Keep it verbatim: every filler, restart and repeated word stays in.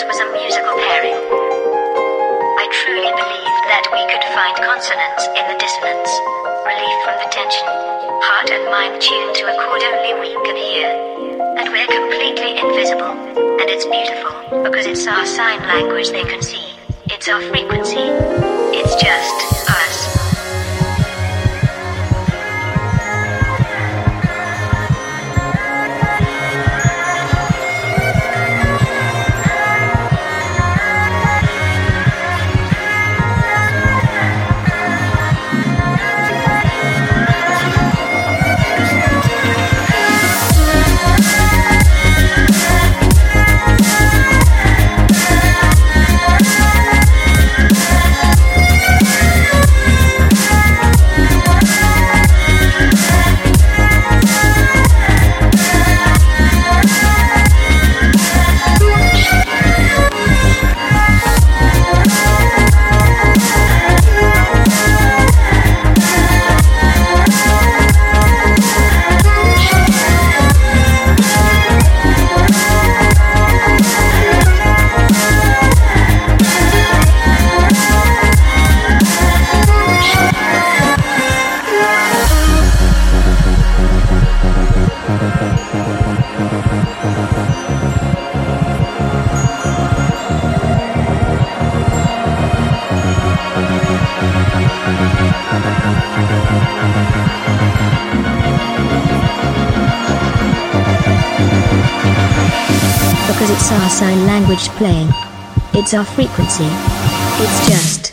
was a musical pairing. I truly believed that we could find consonance in the dissonance, relief from the tension, heart and mind tuned to a chord only we can hear. And we're completely invisible, and it's beautiful, because it's our sign language they can see. It's our frequency. It's just us. Because it's our sign language playing. It's our frequency. It's just